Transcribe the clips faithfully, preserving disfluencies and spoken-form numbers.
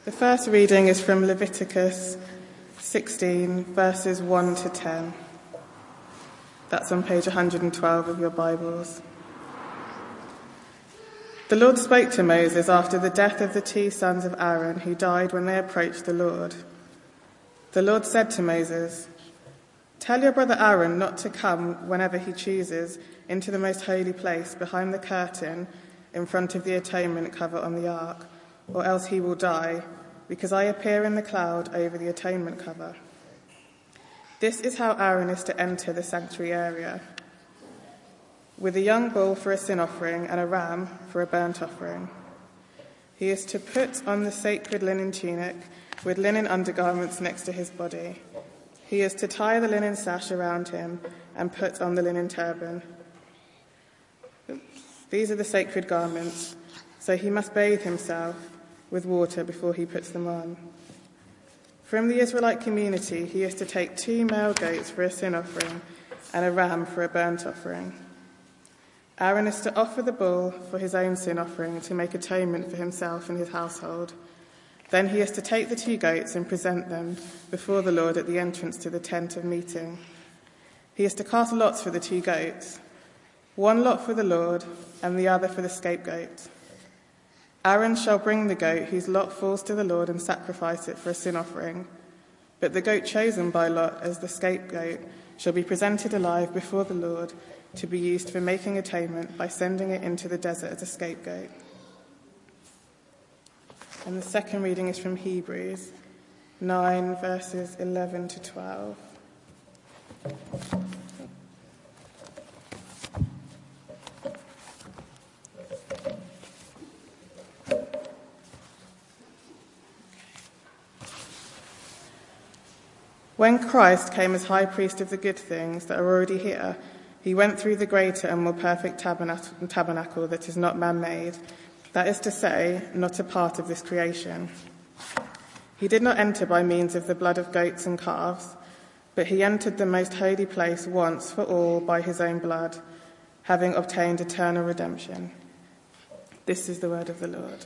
The first reading is from Leviticus sixteen, verses one to ten. That's on page one hundred twelve of your Bibles. The Lord spoke to Moses after the death of the two sons of Aaron who died when they approached the Lord. The Lord said to Moses, "Tell your brother Aaron not to come whenever he chooses into the most holy place behind the curtain in front of the atonement cover on the ark, or else he will die, because I appear in the cloud over the atonement cover. This is how Aaron is to enter the sanctuary area: with a young bull for a sin offering and a ram for a burnt offering. He is to put on the sacred linen tunic with linen undergarments next to his body. He is to tie the linen sash around him and put on the linen turban. These are the sacred garments, so he must bathe himself with water before he puts them on. From the Israelite community, he is to take two male goats for a sin offering and a ram for a burnt offering. Aaron is to offer the bull for his own sin offering to make atonement for himself and his household. Then he is to take the two goats and present them before the Lord at the entrance to the tent of meeting. He is to cast lots for the two goats, one lot for the Lord and the other for the scapegoat. Aaron shall bring the goat whose lot falls to the Lord and sacrifice it for a sin offering. But the goat chosen by lot as the scapegoat shall be presented alive before the Lord to be used for making atonement by sending it into the desert as a scapegoat." And the second reading is from Hebrews nine, verses eleven to twelve. When Christ came as high priest of the good things that are already here, he went through the greater and more perfect tabernacle that is not man-made, that is to say, not a part of this creation. He did not enter by means of the blood of goats and calves, but he entered the most holy place once for all by his own blood, having obtained eternal redemption. This is the word of the Lord.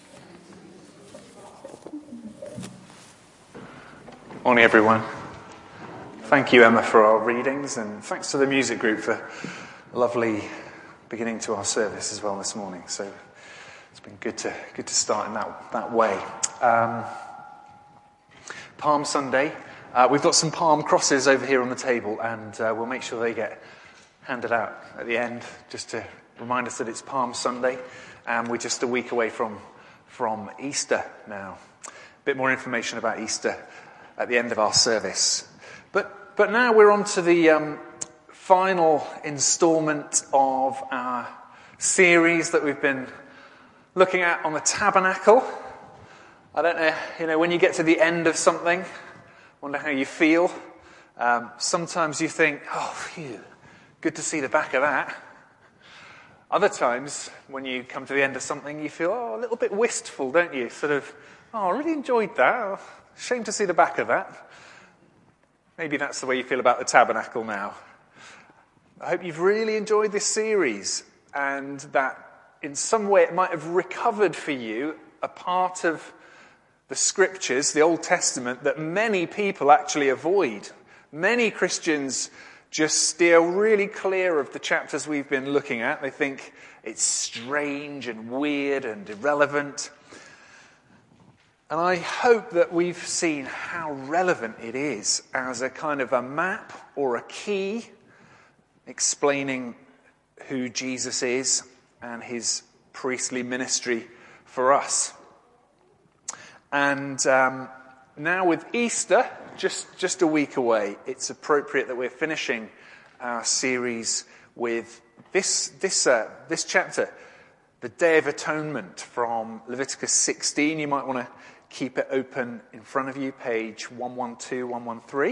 Morning, everyone. Thank you, Emma, for our readings, and thanks to the music group for a lovely beginning to our service as well this morning. So it's been good to good to start in that that way. Um, Palm Sunday. Uh, we've got some palm crosses over here on the table, and uh, we'll make sure they get handed out at the end, just to remind us that it's Palm Sunday, and we're just a week away from from Easter now. A bit more information about Easter at the end of our service. But but now we're on to the um, final instalment of our series that we've been looking at on the tabernacle. I don't know, you know, when you get to the end of something, wonder how you feel. Um, sometimes you think, oh, phew, good to see the back of that. Other times, when you come to the end of something, you feel, oh, a little bit wistful, don't you? Sort of, oh, I really enjoyed that. Oh, shame to see the back of that. Maybe that's the way you feel about the tabernacle now. I hope you've really enjoyed this series, and that in some way it might have recovered for you a part of the scriptures, the Old Testament, that many people actually avoid. Many Christians just steer really clear of the chapters we've been looking at. They think it's strange and weird and irrelevant. And I hope that we've seen how relevant it is as a kind of a map or a key explaining who Jesus is and his priestly ministry for us. And um, now with Easter, just, just a week away, it's appropriate that we're finishing our series with this, this, uh, this chapter, the Day of Atonement from Leviticus sixteen. You might want to keep it open in front of you, page one twelve, one thirteen.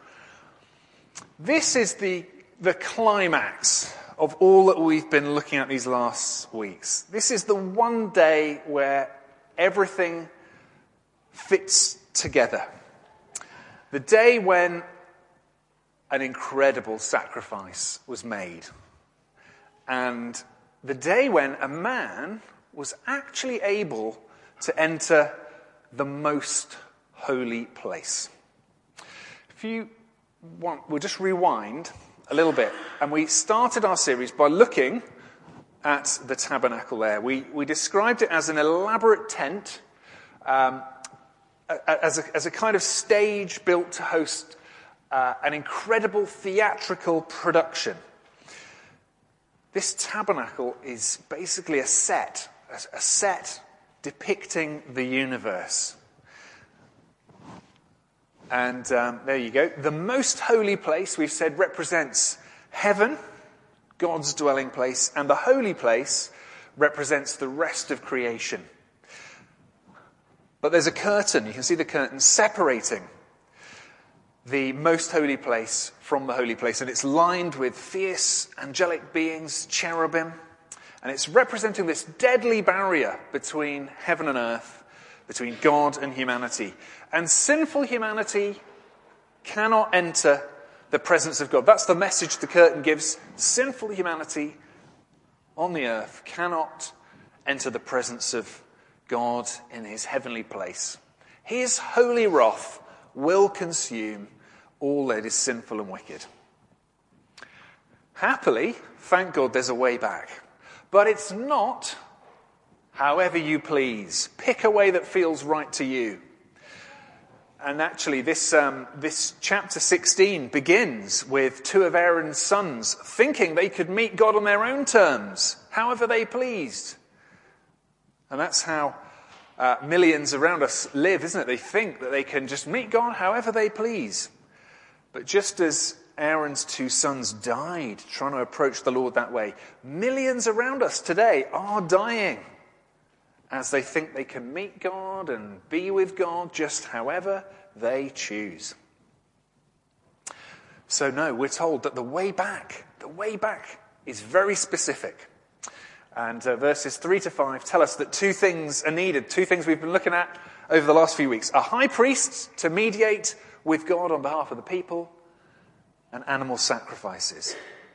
This is the, the climax of all that we've been looking at these last weeks. This is the one day where everything fits together. The day when an incredible sacrifice was made. And the day when a man was actually able to enter the most holy place. If you want, we'll just rewind a little bit. And we started our series by looking at the tabernacle there. We, we described it as an elaborate tent, um, as, a, as a kind of stage built to host uh, an incredible theatrical production. This tabernacle is basically a set, a, a set depicting the universe. And um, there you go. The most holy place, we've said, represents heaven, God's dwelling place, and the holy place represents the rest of creation. But there's a curtain, you can see the curtain separating the most holy place from the holy place, and it's lined with fierce angelic beings, cherubim, and it's representing this deadly barrier between heaven and earth, between God and humanity. And sinful humanity cannot enter the presence of God. That's the message the curtain gives. Sinful humanity on the earth cannot enter the presence of God in his heavenly place. His holy wrath will consume all that is sinful and wicked. Happily, thank God, there's a way back. But it's not however you please. Pick a way that feels right to you. And actually, this um, this chapter sixteen begins with two of Aaron's sons thinking they could meet God on their own terms, however they pleased. And that's how uh, millions around us live, isn't it? They think that they can just meet God however they please. But just as Aaron's two sons died trying to approach the Lord that way, millions around us today are dying as they think they can meet God and be with God just however they choose. So no, we're told that the way back, the way back is very specific. And uh, verses three to five tell us that two things are needed, two things we've been looking at over the last few weeks. A high priest to mediate with God on behalf of the people, and animal sacrifices.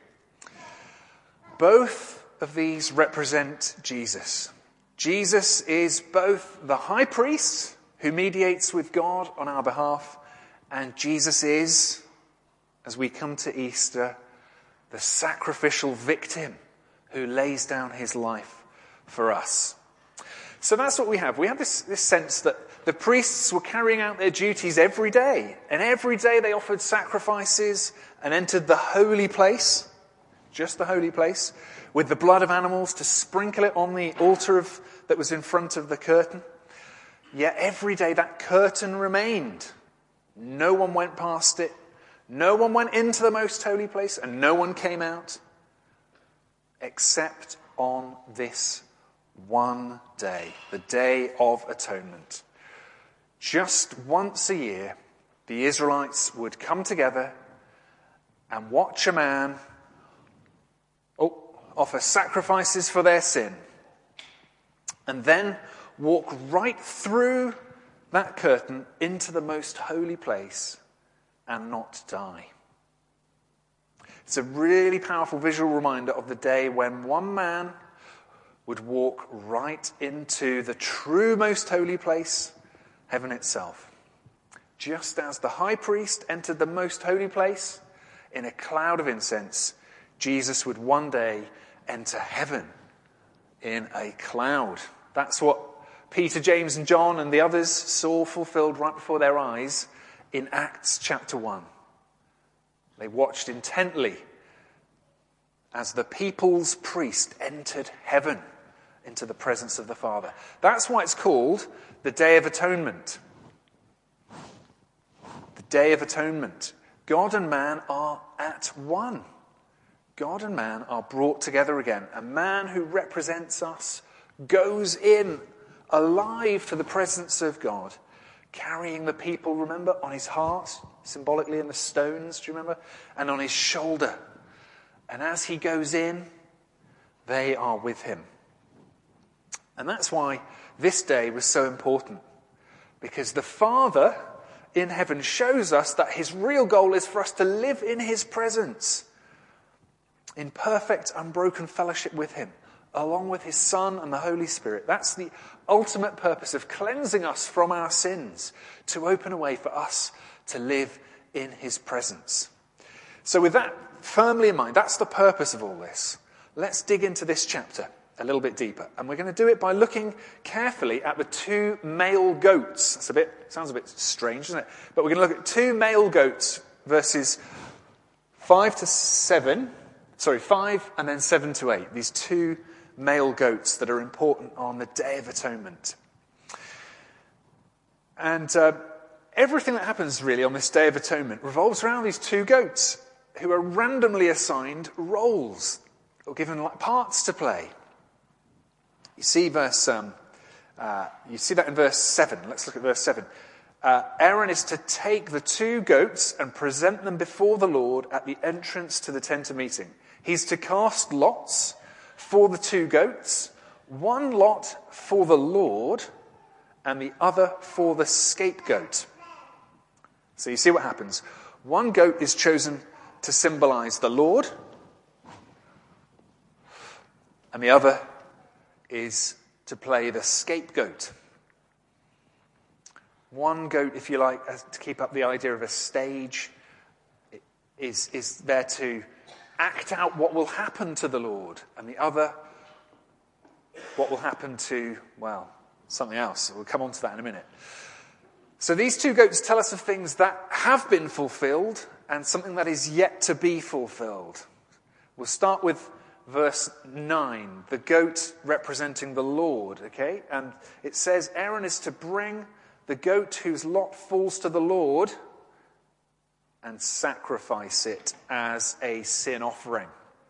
Both of these represent Jesus. Jesus is both the high priest who mediates with God on our behalf, and Jesus is, as we come to Easter, the sacrificial victim who lays down his life for us. So that's what we have. We have this, this sense that the priests were carrying out their duties every day, and every day they offered sacrifices and entered the holy place, just the holy place, with the blood of animals to sprinkle it on the altar of, that was in front of the curtain. Yet every day that curtain remained. No one went past it. No one went into the most holy place, and no one came out, except on this one day, the Day of Atonement. Just once a year, the Israelites would come together and watch a man oh, offer sacrifices for their sin, and then walk right through that curtain into the most holy place and not die. It's a really powerful visual reminder of the day when one man would walk right into the true most holy place, heaven itself. Just as the high priest entered the most holy place in a cloud of incense, Jesus would one day enter heaven in a cloud. That's what Peter, James, and John and the others saw fulfilled right before their eyes in Acts chapter one. They watched intently as the people's priest entered heaven into the presence of the Father. That's why it's called the Day of Atonement. The Day of Atonement. God and man are at one. God and man are brought together again. A man who represents us goes in alive to the presence of God, carrying the people, remember, on his heart, symbolically in the stones, do you remember? And on his shoulder. And as he goes in, they are with him. And that's why this day was so important. Because the Father in heaven shows us that his real goal is for us to live in his presence, in perfect, unbroken fellowship with him, along with his Son and the Holy Spirit. That's the ultimate purpose of cleansing us from our sins, to open a way for us to live in his presence. So with that firmly in mind, that's the purpose of all this. Let's dig into this chapter a little bit deeper. And we're going to do it by looking carefully at the two male goats. That's a bit, sounds a bit strange, doesn't it? But we're going to look at two male goats, verses five to seven, sorry, five and then seven to eight. These two male goats that are important on the Day of Atonement. And uh, everything that happens really on this Day of Atonement revolves around these two goats who are randomly assigned roles or given like parts to play. You see verse, um, uh, you see that in verse seven. Let's look at verse seven. Uh, Aaron is to take the two goats and present them before the Lord at the entrance to the tent of meeting. He's to cast lots for the two goats, one lot for the Lord and the other for the scapegoat. So you see what happens. One goat is chosen to symbolize the Lord, and the other is to play the scapegoat. One goat, if you like, to keep up the idea of a stage, is, is there to act out what will happen to the Lord, and the other, what will happen to, well, something else. We'll come on to that in a minute. So these two goats tell us of things that have been fulfilled and something that is yet to be fulfilled. We'll start with verse nine, the goat representing the Lord, okay? And it says Aaron is to bring the goat whose lot falls to the Lord and sacrifice it as a sin offering.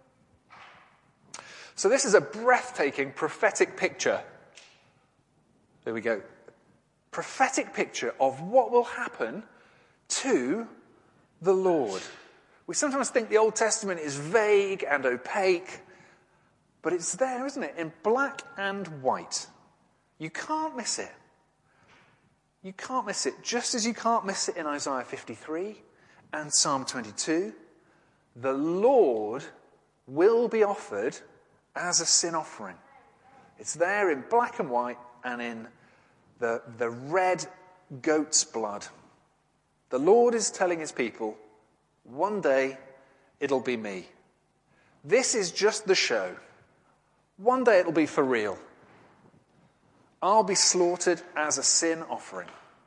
So this is a breathtaking prophetic picture. There we go. Prophetic picture of what will happen to the Lord. We sometimes think the Old Testament is vague and opaque, but it's there, isn't it? In black and white. You can't miss it. You can't miss it. Just as you can't miss it in Isaiah fifty-three and Psalm twenty-two, the Lord will be offered as a sin offering. It's there in black and white and in the, the red goat's blood. The Lord is telling his people, one day it'll be me. This is just the show. One day it'll be for real. I'll be slaughtered as a sin offering.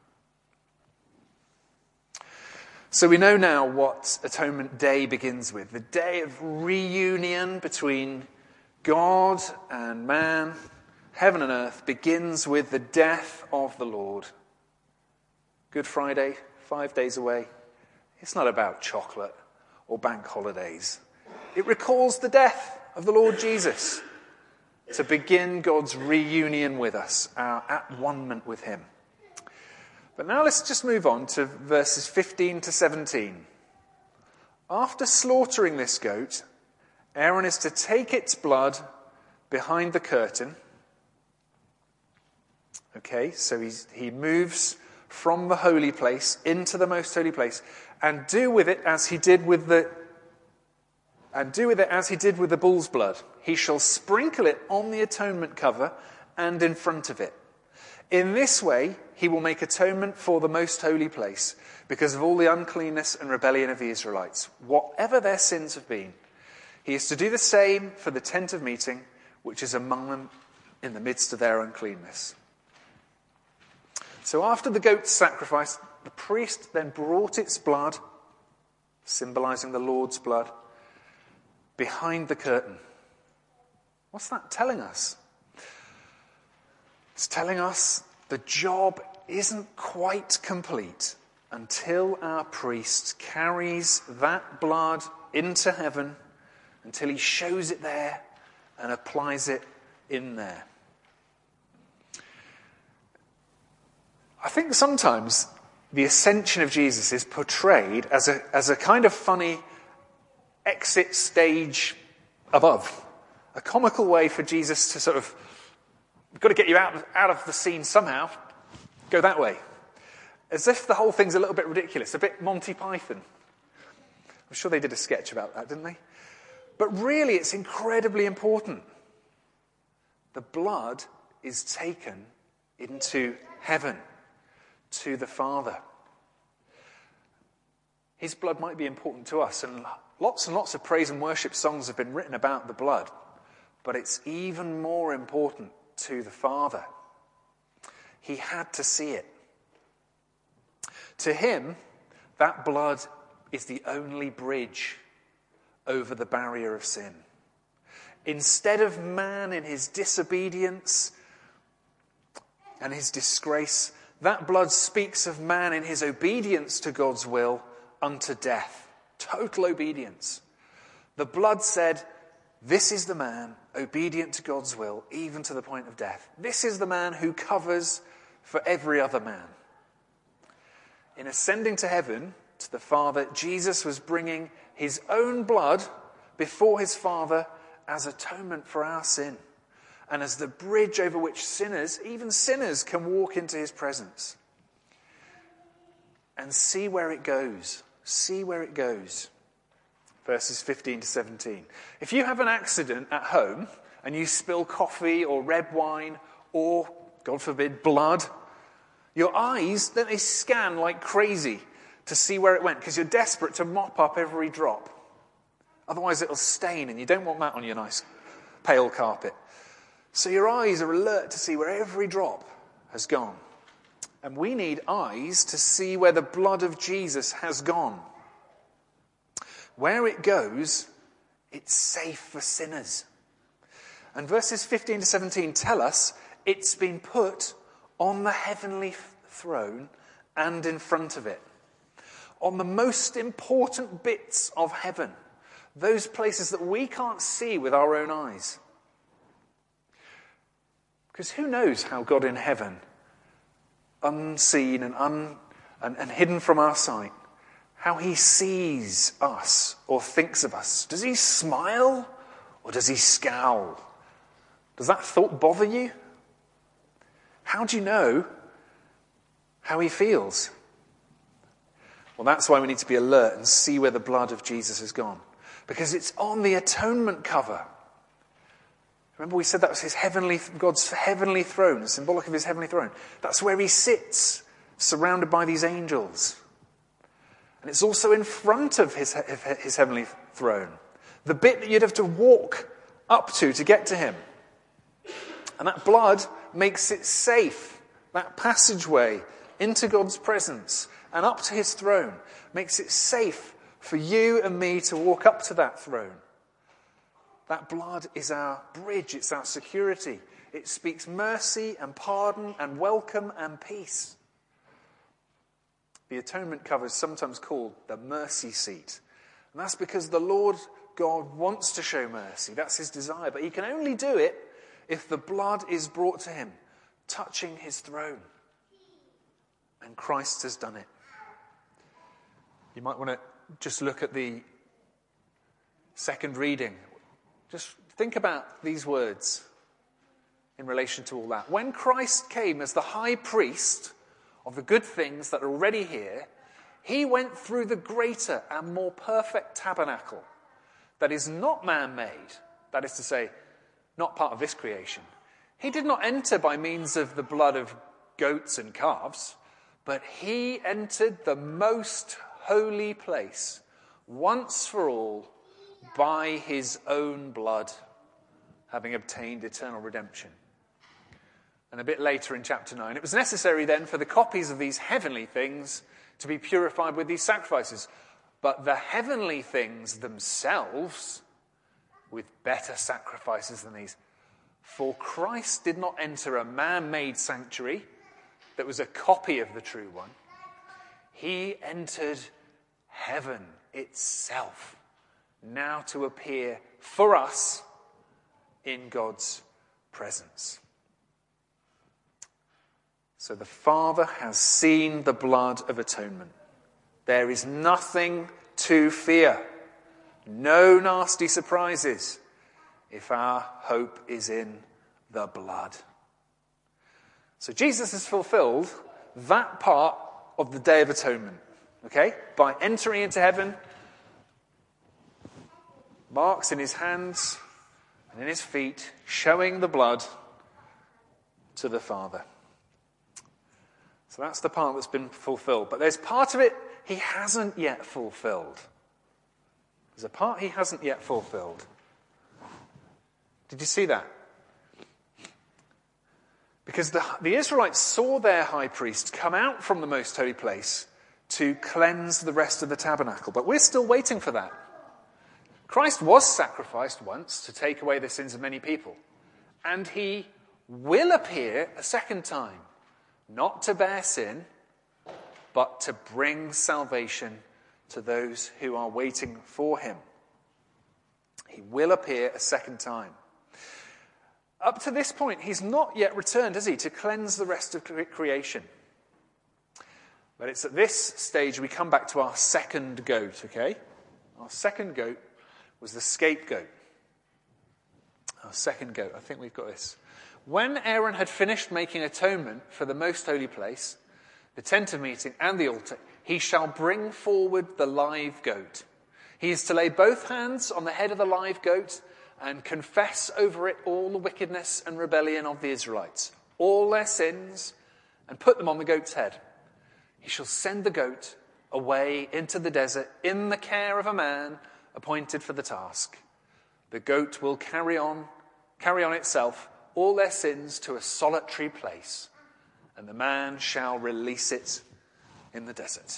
So we know now what Atonement Day begins with. The day of reunion between God and man, heaven and earth, begins with the death of the Lord. Good Friday, five days away. It's not about chocolate or bank holidays. It recalls the death of the Lord Jesus to begin God's reunion with us, our at-one-ment with him. But now let's just move on to verses fifteen to seventeen. After slaughtering this goat, Aaron is to take its blood behind the curtain. Okay, so he's, he moves from the holy place into the most holy place, and do with it as he did with the and do with it as he did with the bull's blood. He shall sprinkle it on the atonement cover and in front of it. In this way, he will make atonement for the most holy place because of all the uncleanness and rebellion of the Israelites, whatever their sins have been. He is to do the same for the tent of meeting, which is among them in the midst of their uncleanness. So after the goat's sacrifice, the priest then brought its blood, symbolizing the Lord's blood, behind the curtain. What's that telling us? It's telling us the job isn't quite complete until our priest carries that blood into heaven, until he shows it there and applies it in there. I think sometimes the ascension of Jesus is portrayed as a, as a kind of funny exit stage above. A comical way for Jesus to sort of, we've got to get you out of, out of the scene somehow. Go that way. As if the whole thing's a little bit ridiculous, a bit Monty Python. I'm sure they did a sketch about that, didn't they? But really, it's incredibly important. the blood is taken into heaven to the Father. His blood might be important to us, and lots and lots of praise and worship songs have been written about the blood, but it's even more important to the Father. He had to see it. To him, that blood is the only bridge over the barrier of sin. Instead of man in his disobedience and his disgrace, that blood speaks of man in his obedience to God's will unto death. Total obedience. The blood said, this is the man obedient to God's will, even to the point of death. This is the man who covers for every other man. In ascending to heaven, to the Father, Jesus was bringing his own blood before his Father as atonement for our sin, and as the bridge over which sinners, even sinners, can walk into his presence. And see where it goes. See where it goes. Verses fifteen to seventeen. If you have an accident at home and you spill coffee or red wine or, God forbid, blood, your eyes, then they scan like crazy to see where it went, because you're desperate to mop up every drop. Otherwise it'll stain, and you don't want that on your nice pale carpet. So your eyes are alert to see where every drop has gone. And we need eyes to see where the blood of Jesus has gone. Where it goes, it's safe for sinners. And verses fifteen to seventeen tell us it's been put on the heavenly throne and in front of it. On the most important bits of heaven. Those places that we can't see with our own eyes. Because who knows how God in heaven, unseen and, un, and, and hidden from our sight, how he sees us or thinks of us. Does he smile or does he scowl? Does that thought bother you? How do you know how he feels? Well, that's why we need to be alert and see where the blood of Jesus has gone. Because it's on the atonement cover. Remember we said that was his heavenly, God's heavenly throne, symbolic of his heavenly throne. That's where he sits, surrounded by these angels. And it's also in front of his, his heavenly throne. The bit that you'd have to walk up to to get to him. And that blood makes it safe. That passageway into God's presence and up to his throne makes it safe for you and me to walk up to that throne. That blood is our bridge, it's our security. It speaks mercy and pardon and welcome and peace. The atonement cover is sometimes called the mercy seat. And that's because the Lord God wants to show mercy. That's his desire. But he can only do it if the blood is brought to him, touching his throne. And Christ has done it. You might want to just look at the second reading. Just think about these words in relation to all that. When Christ came as the high priest of the good things that are already here, he went through the greater and more perfect tabernacle that is not man-made, that is to say, not part of this creation. He did not enter by means of the blood of goats and calves, but he entered the most holy place once for all by his own blood, having obtained eternal redemption. And a bit later in chapter nine, it was necessary then for the copies of these heavenly things to be purified with these sacrifices, but the heavenly things themselves with better sacrifices than these. For Christ did not enter a man-made sanctuary that was a copy of the true one. He entered heaven itself, now to appear for us in God's presence. So the Father has seen the blood of atonement. There is nothing to fear, no nasty surprises if our hope is in the blood. So Jesus has fulfilled that part of the Day of Atonement, okay? By entering into heaven, marks in his hands and in his feet, showing the blood to the Father. So that's the part that's been fulfilled. But there's part of it he hasn't yet fulfilled. There's a part he hasn't yet fulfilled. Did you see that? Because the, the Israelites saw their high priest come out from the most holy place to cleanse the rest of the tabernacle. But we're still waiting for that. Christ was sacrificed once to take away the sins of many people. And he will appear a second time, not to bear sin, but to bring salvation to those who are waiting for him. He will appear a second time. Up to this point, he's not yet returned, has he, to cleanse the rest of creation. But it's at this stage we come back to our second goat, okay? Our second goat was the scapegoat. Our second goat, I think we've got this. When Aaron had finished making atonement for the most holy place, the tent of meeting and the altar, he shall bring forward the live goat. He is to lay both hands on the head of the live goat and confess over it all the wickedness and rebellion of the Israelites, all their sins, and put them on the goat's head. He shall send the goat away into the desert in the care of a man appointed for the task. The goat will carry on, carry on itself all their sins to a solitary place, and the man shall release it in the desert.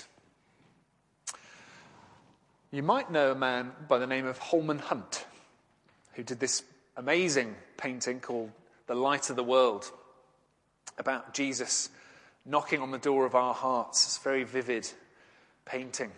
You might know a man by the name of Holman Hunt, who did this amazing painting called The Light of the World, about Jesus knocking on the door of our hearts. It's a very vivid painting.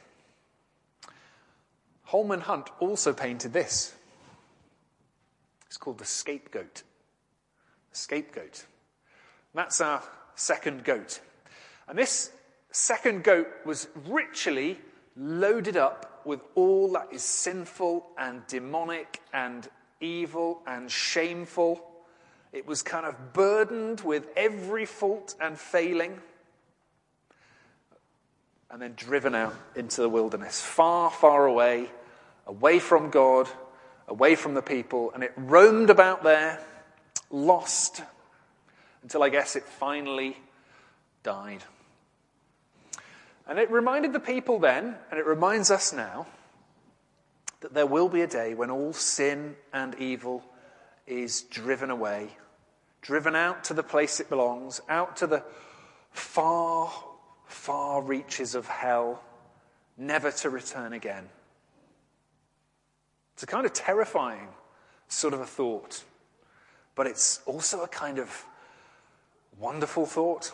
Holman Hunt also painted this. It's called The Scapegoat. The Scapegoat. That's our second goat. And this second goat was ritually loaded up with all that is sinful and demonic and evil and shameful. It was kind of burdened with every fault and failing, and then driven out into the wilderness, far, far away, away from God, away from the people, and it roamed about there, lost, until I guess it finally died. And it reminded the people then, and it reminds us now, that there will be a day when all sin and evil is driven away, driven out to the place it belongs, out to the far, far reaches of hell, never to return again. It's a kind of terrifying sort of a thought, but it's also a kind of wonderful thought.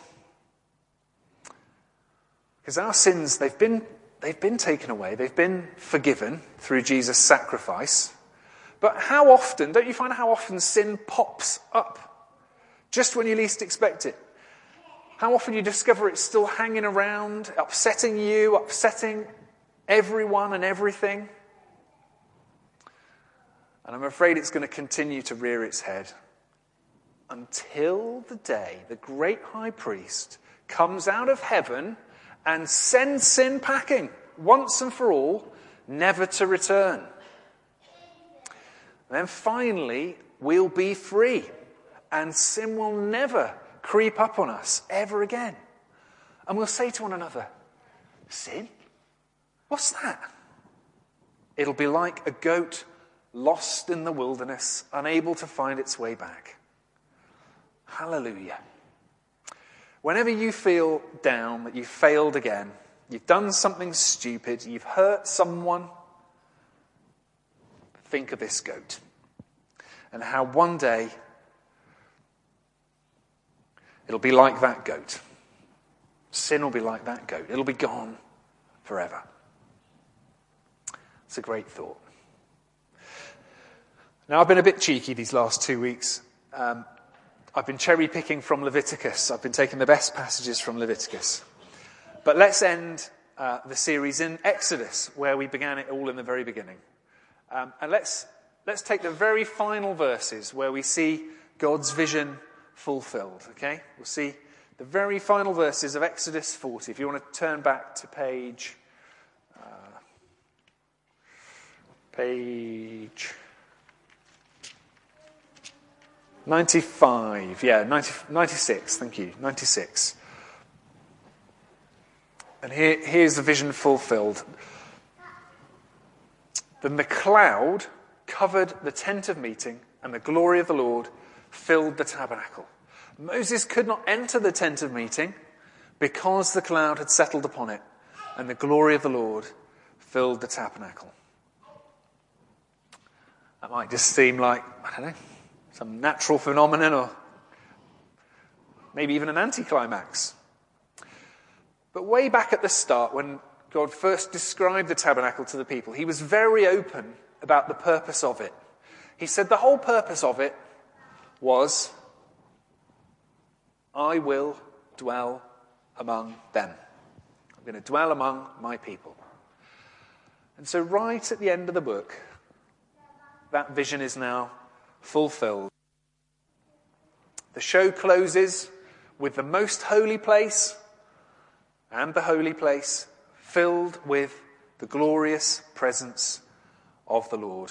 Because our sins, they've been They've been taken away. They've been forgiven through Jesus' sacrifice. But how often, don't you find how often sin pops up just when you least expect it? How often you discover it's still hanging around, upsetting you, upsetting everyone and everything? And I'm afraid it's going to continue to rear its head until the day the great high priest comes out of heaven and send sin packing, once and for all, never to return. Then finally, we'll be free, and sin will never creep up on us ever again. And we'll say to one another, sin? What's that? It'll be like a goat lost in the wilderness, unable to find its way back. Hallelujah. Whenever you feel down, that you've failed again, you've done something stupid, you've hurt someone, think of this goat and how one day it'll be like that goat. Sin will be like that goat. It'll be gone forever. It's a great thought. Now, I've been a bit cheeky these last two weeks. Um, I've been cherry-picking from Leviticus. I've been taking the best passages from Leviticus. But let's end uh, the series in Exodus, where we began it all in the very beginning. Um, and let's let's take the very final verses where we see God's vision fulfilled, okay? We'll see the very final verses of Exodus forty. If you want to turn back to page... Uh, page... ninety-five, yeah, ninety, ninety-six, thank you, ninety-six. And here, here's the vision fulfilled. Then the cloud covered the tent of meeting, and the glory of the Lord filled the tabernacle. Moses could not enter the tent of meeting because the cloud had settled upon it, and the glory of the Lord filled the tabernacle. That might just seem like, I don't know, some natural phenomenon, or maybe even an anticlimax. But way back at the start, when God first described the tabernacle to the people, he was very open about the purpose of it. He said the whole purpose of it was, I will dwell among them. I'm going to dwell among my people. And so right at the end of the book, that vision is now fulfilled. The show closes with the most holy place and the holy place filled with the glorious presence of the Lord.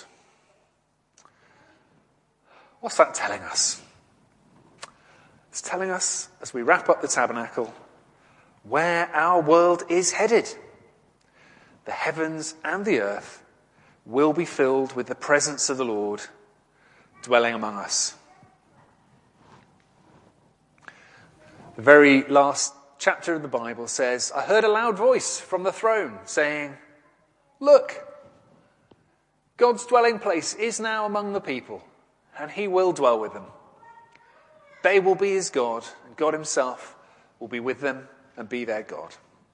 What's that telling us? It's telling us, as we wrap up the tabernacle, where our world is headed. The heavens and the earth will be filled with the presence of the Lord dwelling among us. The very last chapter of the Bible says, I heard a loud voice from the throne saying, look, God's dwelling place is now among the people, and he will dwell with them. They will be his God, and God himself will be with them and be their God.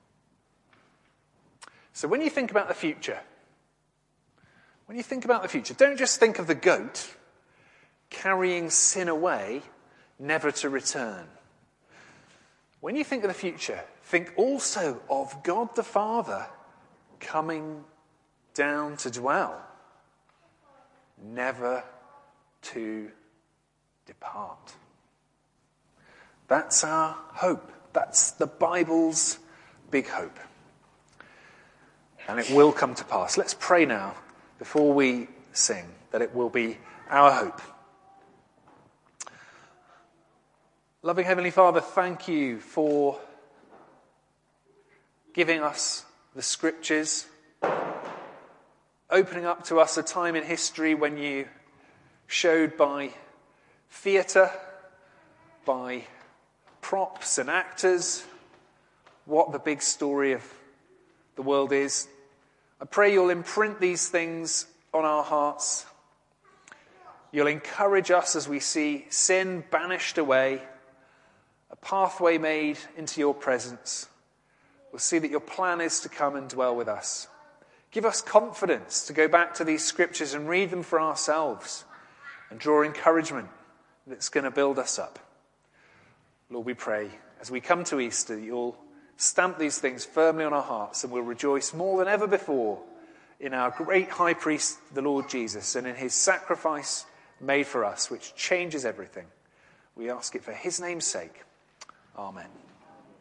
So when you think about the future, when you think about the future, don't just think of the goat carrying sin away, never to return. When you think of the future, think also of God the Father coming down to dwell, never to depart. That's our hope. That's the Bible's big hope. And it will come to pass. Let's pray now, before we sing, that it will be our hope. Loving Heavenly Father, thank you for giving us the Scriptures, opening up to us a time in history when you showed by theatre, by props and actors, what the big story of the world is. I pray you'll imprint these things on our hearts. You'll encourage us as we see sin banished away, a pathway made into your presence. We'll see that your plan is to come and dwell with us. Give us confidence to go back to these scriptures and read them for ourselves and draw encouragement that's going to build us up. Lord, we pray as we come to Easter, you'll stamp these things firmly on our hearts, and we'll rejoice more than ever before in our great high priest, the Lord Jesus, and in his sacrifice made for us, which changes everything. We ask it for his name's sake. Amen.